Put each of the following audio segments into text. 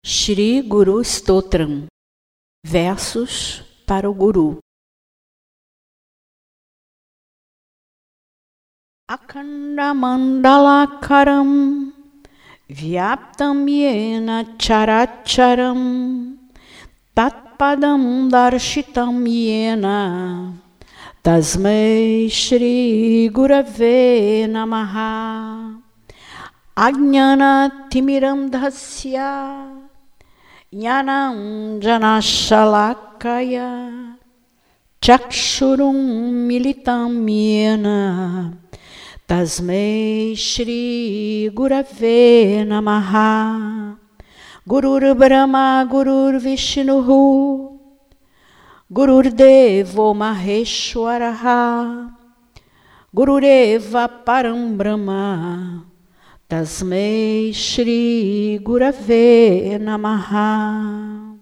Shri Guru Stotram. Versos para o Guru. Akhanda mandalakaram vyaptam yena characharam tatpadam darshitam yena tasmai Shri Gurave Namaha. Ajnana timiram dhasya Jnanam janashalakaya Chakshurum militam yena Tasmai Shri Gurave Namaha. Gurur Brahma Gurur Vishnuhu Gurur Devo Maheshwaraha Gurureva Param Brahma Tasmai Shri Gurave Namaha.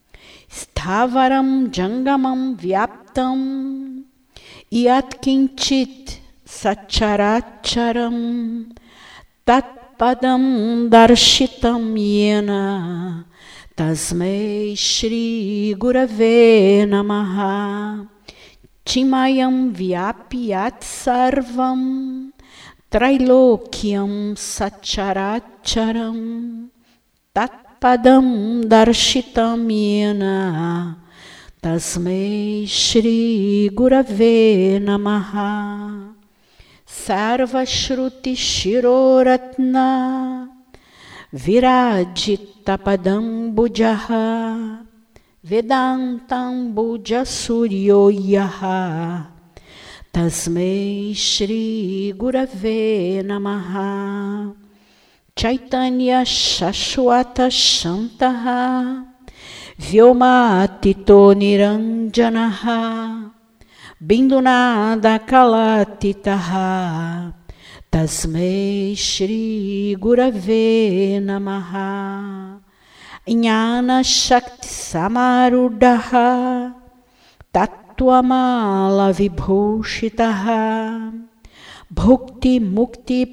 Stavaram Jangamam Vyaptam Yat Kinchit Sacharacharam Tatpadam Darshitam Yena Tasmai Shri Gurave Namaha. Chimayam Vyapyat Sarvam Trailokyam Sacharacharam Tatpadam Darshitam Yena Tasmai Shri Gurave Namaha. Sarva Shruti Shiroratna Virajita Padam Bujaha Vedantam Bujasuryoyaha Tasmai Shri Gurave Namaha. Chaitanya Shashwata Shantaha Vyomatito Niranjanaha Bindunada Kalatitaha Tasmai Shri Gurave Namaha. Jnana Shakti Samarudaha Tattvamala Vibhushitaha Bhukti Mukti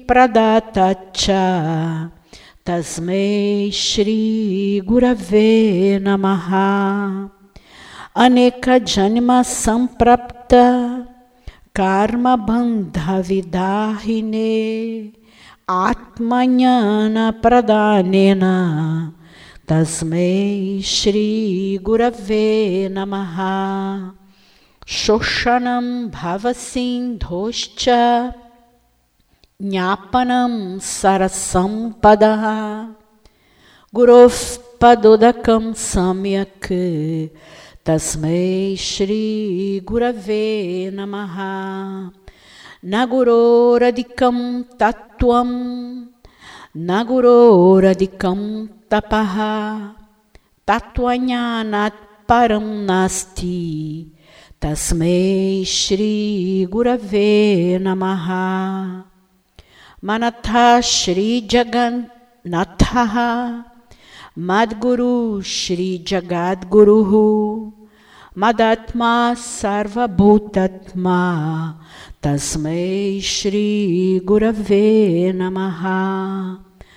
Pradatacha Tasmai Shri Gurave Namaha. Aneka Janma Samprapta Karma Bandha Vidahine Atmanyana Pradanena Tasmai Shri Gurave Namaha. Shoshanam Bhavasindhoscha Jnapanam Sarasampadaha Gurov Padodakam Samyak Tasmai Shri Gurave Namaha. Naguroradikam Tattvam Naguroradikam Tapaha Tattvajnanat Param Nasti Tasmai Shri Gurave Namaha. Manatha Shri Jagannatha Madguru Shri Jagadguruhu Madatma Sarva Bhutatma Tasmai Shri Gurave Namaha.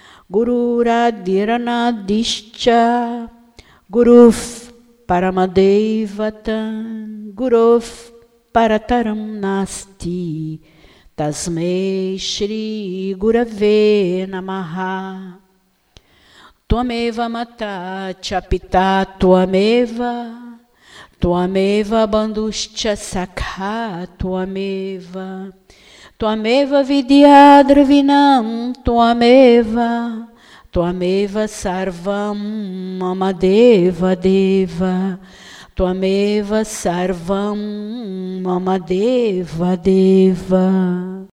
Gururadirana Guruf Paramadevatan Guruf Parataram Nasti Tasmai Shri Gurave Namaha. Tvameva Mata Chapita Tvameva Tvameva Bandhuscha Sakha Tvameva Tvameva Vidyadravinam Tvameva Tvameva Sarvam Mamadeva Deva Tvameva Sarvam Mamadeva Deva.